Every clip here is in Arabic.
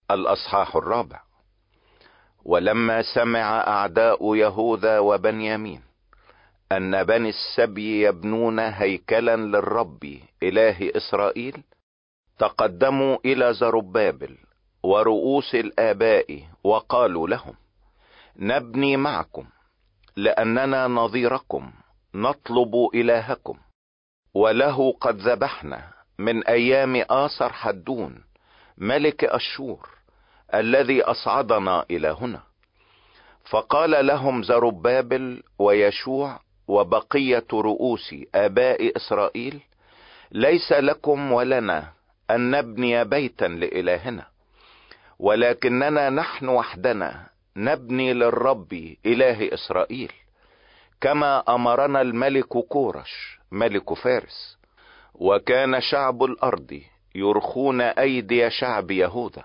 الأصحاح 4. ولما سمع أعداء يهوذا وبنيامين أن بني السبي يبنون هيكلا للرب إله إسرائيل، تقدموا إلى زربابل ورؤوس الآباء وقالوا لهم: نبني معكم، لأننا نظيركم نطلب إلهكم، وله قد ذبحنا من أيام آسر حدون ملك أشور الذي أصعدنا إلى هنا. فقال لهم زربابل ويشوع وبقية رؤوس آباء إسرائيل: ليس لكم ولنا أن نبني بيتا لإلهنا، ولكننا نحن وحدنا نبني للرب إله إسرائيل، كما أمرنا الملك كورش ملك فارس. وكان شعب الأرض يرخون أيدي شعب يهوذا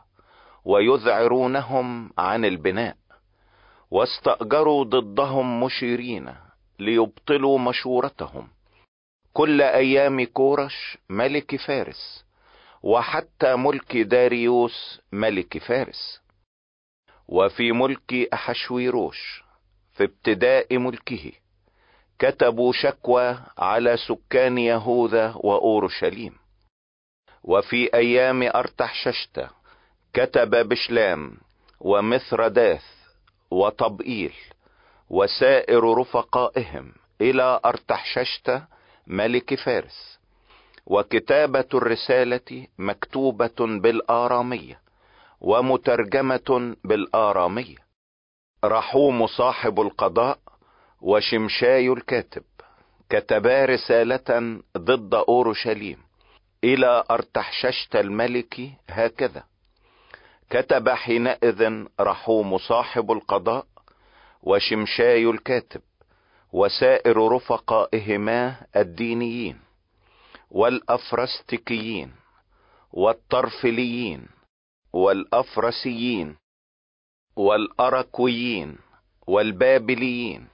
ويذعرونهم عن البناء، واستأجروا ضدهم مشيرين ليبطلوا مشورتهم كل أيام كورش ملك فارس، وحتى ملك داريوس ملك فارس. وفي ملك أحشويروش في ابتداء ملكه كتبوا شكوى على سكان يهوذا وأورشليم. وفي أيام أرتحششت كتب بشلام ومثرداث وطبئيل وسائر رفقائهم إلى أرتحششت ملك فارس. وكتابة الرسالة مكتوبة بالآرامية ومترجمة بالآرامية. رحوم صاحب القضاء وشمشاي الكاتب كتبا رسالة ضد أورشليم إلى أرتحششت الملك هكذا: كتب حينئذ رحوم صاحب القضاء وشمشاي الكاتب وسائر رفقائهما الدينيين والأفرستكيين والطرفليين والأفرسيين والأركويين والبابليين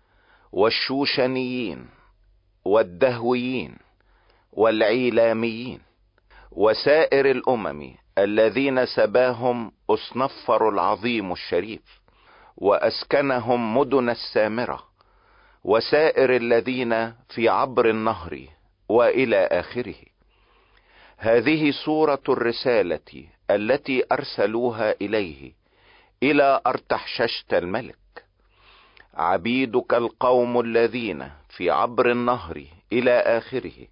والشوشنيين والدهويين والعيلاميين وسائر الأمم الذين سباهم أصنفر العظيم الشريف وأسكنهم مدن السامرة، وسائر الذين في عبر النهر وإلى آخره. هذه صورة الرسالة التي أرسلوها إليه إلى أرتحششت الملك: عبيدك القوم الذين في عبر النهر إلى آخره،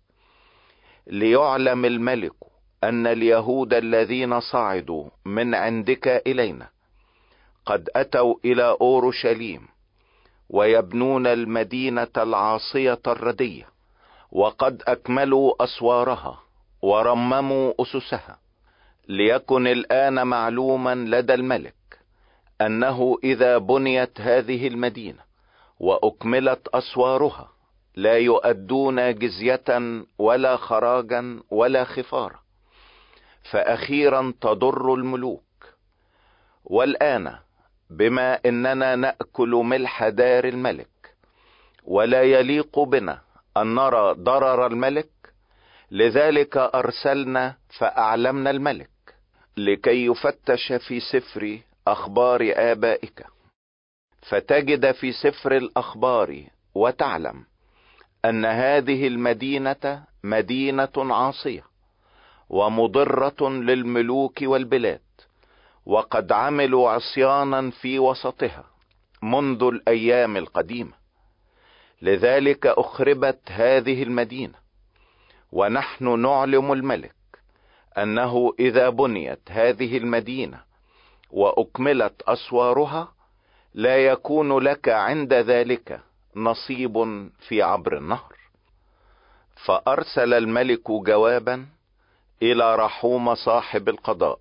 ليعلم الملك أن اليهود الذين صعدوا من عندك إلينا قد أتوا إلى أورشليم ويبنون المدينة العاصية الردية، وقد أكملوا أسوارها ورمموا أسسها. ليكن الآن معلوما لدى الملك أنه إذا بنيت هذه المدينة وأكملت أسوارها لا يؤدون جزية ولا خراجا ولا خفارة، فأخيرا تضر الملوك. والآن بما إننا نأكل ملح دار الملك ولا يليق بنا أن نرى ضرر الملك، لذلك أرسلنا فأعلمنا الملك لكي يفتش في سفر أخبار آبائك، فتجد في سفر الأخبار وتعلم أن هذه المدينة مدينة عاصية ومضرة للملوك والبلاد، وقد عملوا عصيانا في وسطها منذ الأيام القديمة. لذلك أخربت هذه المدينة. ونحن نعلم الملك أنه إذا بنيت هذه المدينة وأكملت أسوارها لا يكون لك عند ذلك نصيب في عبر النهر. فأرسل الملك جوابا إلى رحوم صاحب القضاء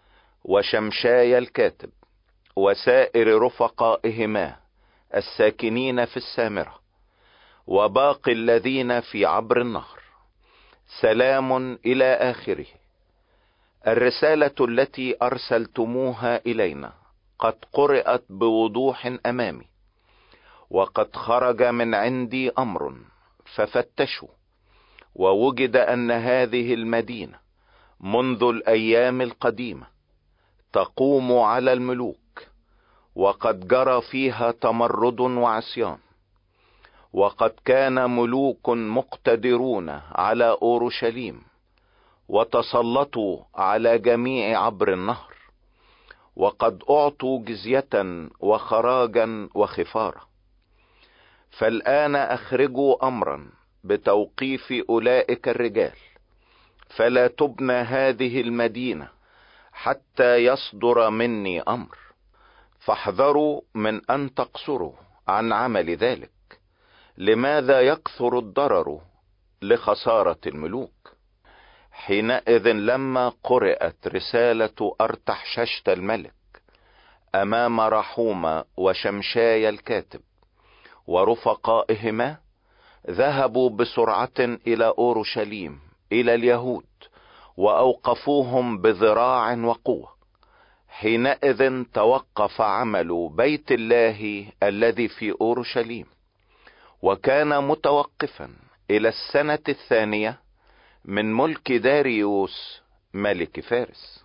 وشمشاي الكاتب وسائر رفقائهما الساكنين في السامرة وباقي الذين في عبر النهر: سلام إلى آخره. الرسالة التي أرسلتموها إلينا قد قرأت بوضوح أمامي، وقد خرج من عندي أمر ففتشوا، ووجد أن هذه المدينة منذ الأيام القديمة تقوم على الملوك، وقد جرى فيها تمرد وعصيان، وقد كان ملوك مقتدرون على اورشليم وتسلطوا على جميع عبر النهر، وقد اعطوا جزية وخراجا وخفارة. فالآن اخرجوا امرا بتوقيف اولئك الرجال، فلا تبنى هذه المدينة حتى يصدر مني امر، فاحذروا من ان تقصروا عن عمل ذلك. لماذا يكثر الضرر لخسارة الملوك؟ حينئذ لما قرأت رسالة أرتحششت الملك امام رحومة وشمشاي الكاتب ورفقائهما، ذهبوا بسرعة الى اورشليم الى اليهود واوقفوهم بذراع وقوة. حينئذ توقف عمل بيت الله الذي في اورشليم، وكان متوقفا الى السنة 2 من ملك داريوس ملك فارس.